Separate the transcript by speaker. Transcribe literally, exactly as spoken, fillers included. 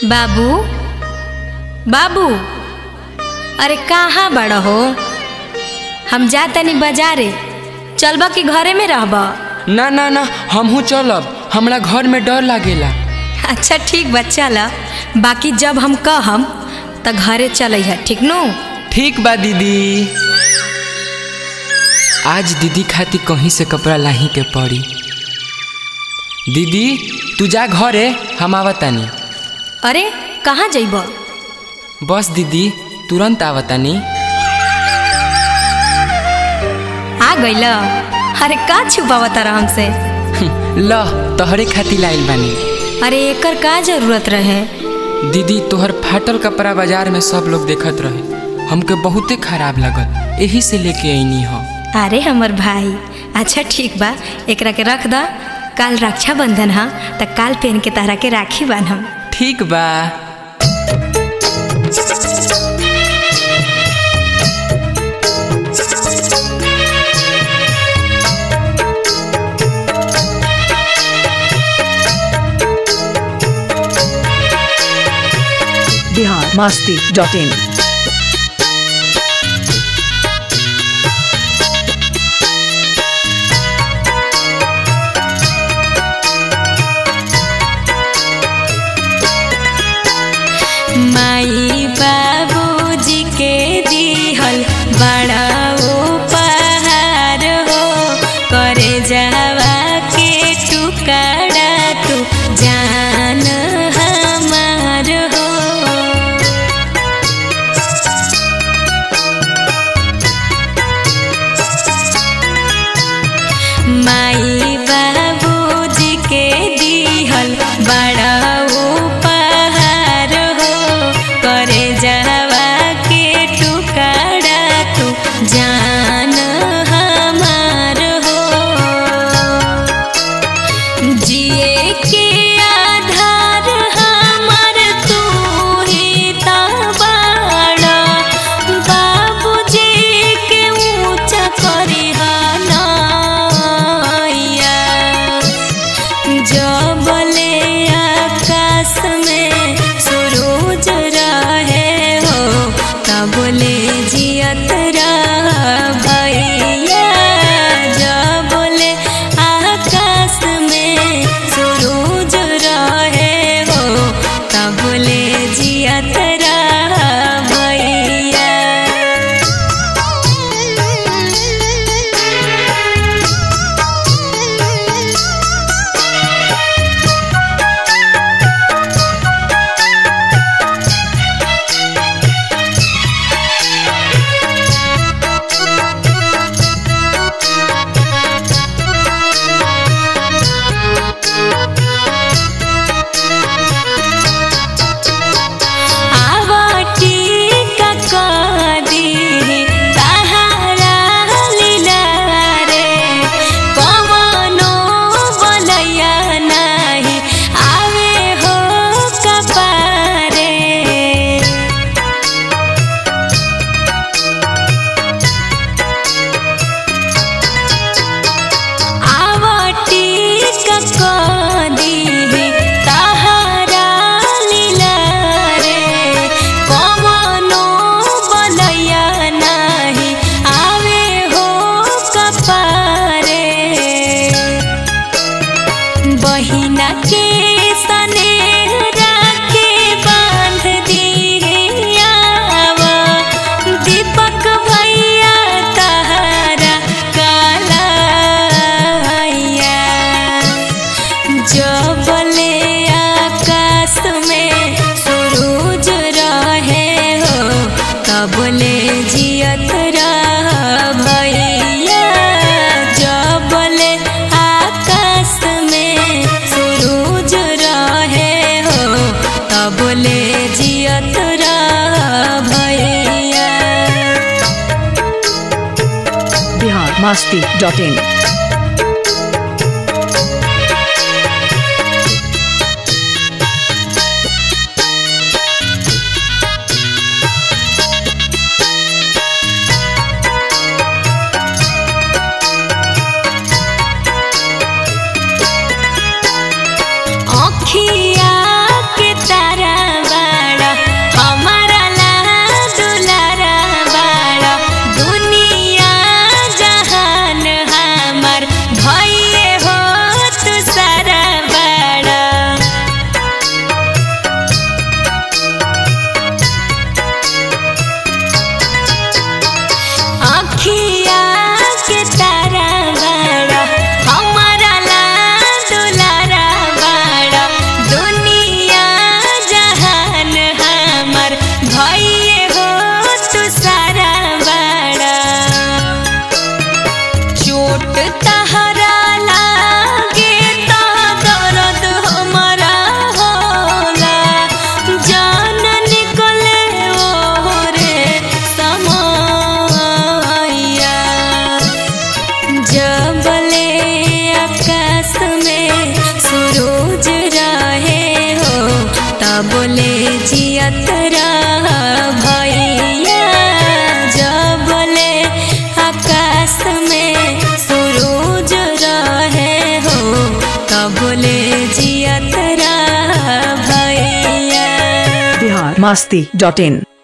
Speaker 1: बाबू बाबू, अरे कहाँ बड़ा हो? हम जा तनी बाजारे, चलबा कि घरे में रहबा?
Speaker 2: ना ना ना हमहू चलब, हमरा घर में डर लागेला।
Speaker 1: अच्छा ठीक बा चल, बाकी जब हम कहम त घरे चल है, ठीक नो?
Speaker 2: ठीक बा दीदी। आज दीदी खाती कहीं से कपड़ा लाही के पड़ी। दीदी तू जा घरे, हम आवतानी।
Speaker 1: अरे कहाँ जइब?
Speaker 2: बस दीदी तुरंत आवतानी।
Speaker 1: आ गइल? अरे का छुपावता रह हमसे?
Speaker 2: ल तोहरे खाती लाइल बानी।
Speaker 1: अरे एकर का जरूरत रहे?
Speaker 2: दीदी तोहर फाटल कपड़ा बाजार में सब लोग देखत रहे, हमके बहुते खराब लगल, यही से लेके आईनी हो।
Speaker 1: अरे हमर भाई, अच्छा ठीक बा, एकरा के रख द। काल रक्षाबंधन है त काल पहन के तारा के राखी बांधम।
Speaker 2: ठीक बा।
Speaker 3: बिहार मस्ती डॉट इन।
Speaker 1: माई बाबूजी के दिहल बड़ा उपहार हो, करे जावा के टुकड़ा तू जान हमार हो। माई बाबूजी के दिहल बड़ा जान हमार हो। जिए के आधार हमार तू ही ता बाड़ा, बाबूजी के ऊंचा करी हनैया। जबले आकाश में सूरज रहे हो, तबले जियत भैया। जबले आकाश में सूरज रहे हो, तबले जियत भैया। बहिना के सनेहरा के बांध दियावा, दीपक भैया तहरा कालैया। जबले आकाश में सूरज रहे हो, तबले जियत भैया। जबले आकाश में सूरज रहे हो, तबले जियत भैया।
Speaker 3: Bihar Masti dot in.
Speaker 1: अखिया के तारा तबले जियत रह भैया, जबले आकाश में सूरज रहे हो तबले जियत रह भैया।
Speaker 3: बिहार मस्ती डॉट इन।